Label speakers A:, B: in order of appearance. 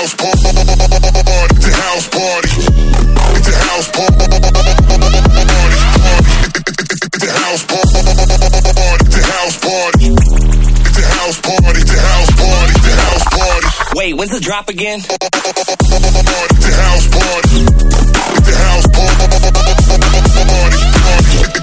A: house party. It's a house party. It's a house party. It's a house party. It's a house party. It's a house party. It's a house party. It's a house party.
B: Wait, when's the drop again?
A: It's a house party. It's a house party.